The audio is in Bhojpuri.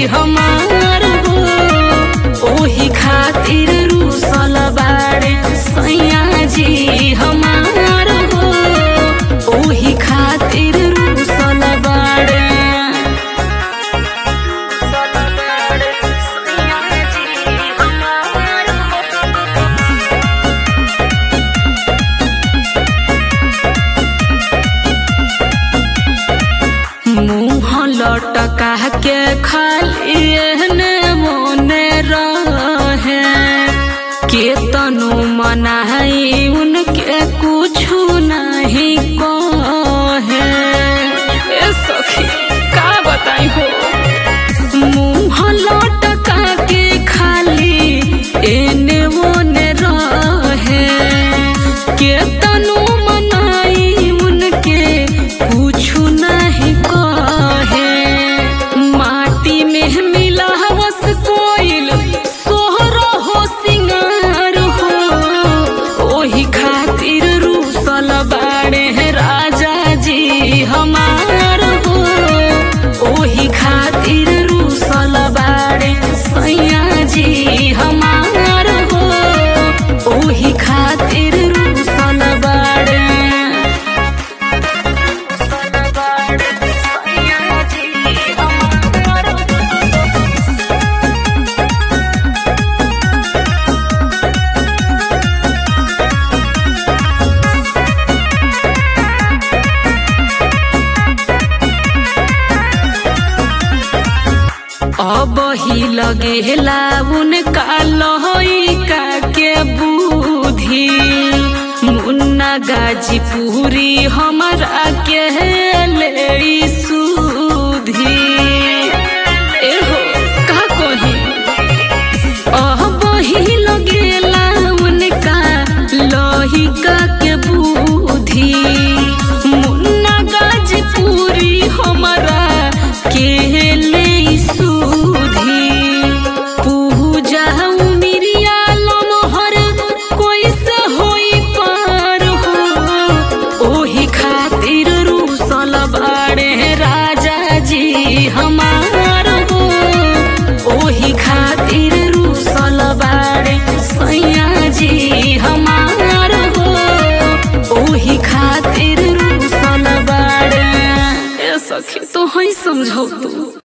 हमार हो ओही खातिर रूसल बाड़े सैया जी हमार हो ओही खातिर रूसल बाड़े मुँह लटका के खाली एहने मोने रहे केतनो मनाई उनके कुछु नहीं कहे। ए सखी का बताई हो मुँह लटका के खाली एने मोने रहे केतनो मनाई उनके कुछु नहीं कहे। माटी में मिला हवस कोइल सोहर हो सिंगार हो ओही खातिर रूसल बाड़े राजा जी हमार हो ओही खातिर रूसल बाड़े सैया जी हमार हो ओही खातिर रूसल बाड़े अब ही लगेला उनका लहका के बुद्धि मुन्ना गाजीपुरी हमारा के ले सुधी। एहो का कही अब ही लगेला उनका लहका के बुद्धि मुन्ना गाजीपुरी हमारा के ले हमार हो ओही खातिर रूसल बाड़े सैया जी हमार हो ओही खातिर रूसल बाड़े। ए सखी तो है समझौ तू।